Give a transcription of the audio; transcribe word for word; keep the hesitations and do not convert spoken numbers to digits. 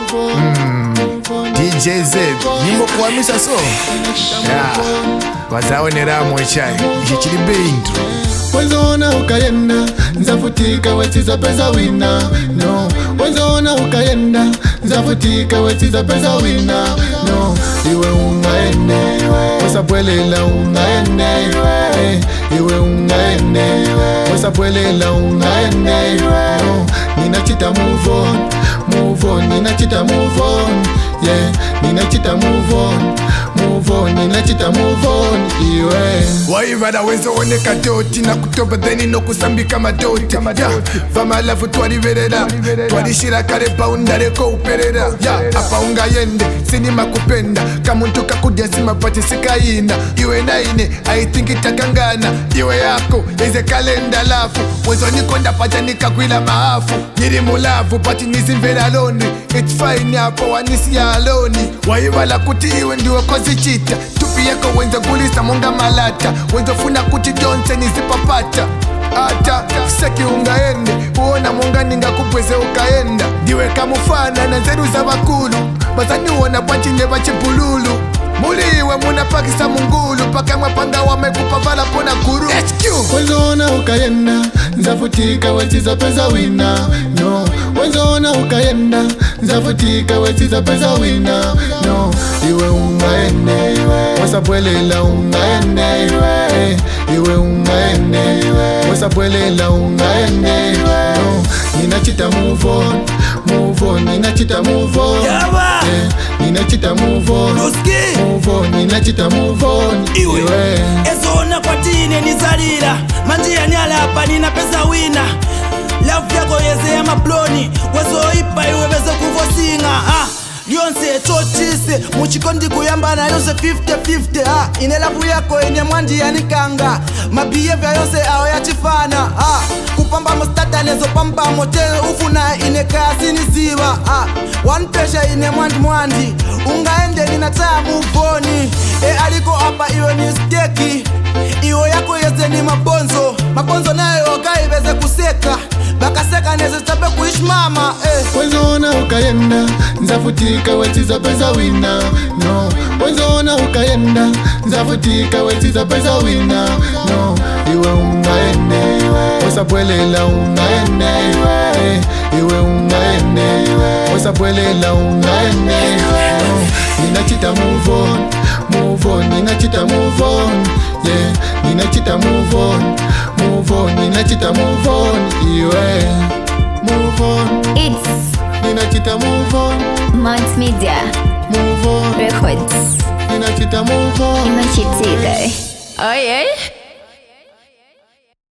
mm. D J Z nyimbo kuhamisa so yeah. Wazaonera mwechayi ichi be intro Wenzona ukayenda nzafutika wetiza pesa wina no Wenzona ukayenda nzafutika wetiza pesa wina no Iwe ungaende wasapwelela ungaende eh, Iwe ungaende wasapwelela ungaende no Ninachita move on move on ninachita move on yeah ninachita move on move on ninachita move on iwe waivada wezo oneka doti na kutoba dheni no kusambika madoti yeah. Vama lafu twaliverera twalishira kare paundare ko uperera yeah. Apa unga yende sinima kupenda kamuntu kakudya sima pati sikaina iwe naine I think itakangana iwe yako ize kalenda lafu wezo nikonda pacha nikakwila maafu niri mulavu pati nisimvera lonely it's fine yapo wanisi ya aloni waivala kuti iwe ndiwe kozi chita tupi yako wenza gulisa monga malata wenza funa kuti jonse nisipapata ata seki ungaende uona monga ninga kupweze ukaenda diwe kamufana na zeru za bakulu bazani uona pachine bachipululu muliwe muna pakisa mungulu paka mwapanga wamekupavala pona kuru H Q Wenzona ukayenda nzafutika wetiza pesa wina no Wenzona ukayenda nzafutika wetiza pesa wina no Iwe ungaende wasapwelela ungaende eh, Iwe ungaende wasapwelela ungaende no Ninachita move on move on ninachita move on yeah, eh, Ninachita move on move on ninachita move on iwe ezona kwatine nizalira manjia nyala hapa nina pesa wina love yako yeze ya mabloni wezoipa iwe beze kuvosinga ah. Yonse chochise muchikondi kuyambana yonse fifty fifty ah. Ine lavu yako ine mwandi yanikanga mabehavior yonse ao yachifana ah. Kupamba mostata nezo pamba motele ufuna ine kasi niziva ah. One pressure ine mwandi mwandi ungaende ninataa muvoni e aliko hapa iwe ni steki iwe yako yeze ni mabonzo mabonzo nayo okaibeze kuseka bakaseka neze tabe kuishmama eh. Wenzona ukayenda nzafutika wetiza pesa wina no Wenzona ukayenda nzafutika wetiza pesa wina no Iwe ungaende wasapwelela ungaende eh, Iwe ungaende wasapwelela ungaende no Ninachita move on move on ninachita move on yeah Ninachita move on move on ninachita move on iwe move on It's ninachita move on Mount Media move on Records ninachita move on Imachitiga. Oh yeah?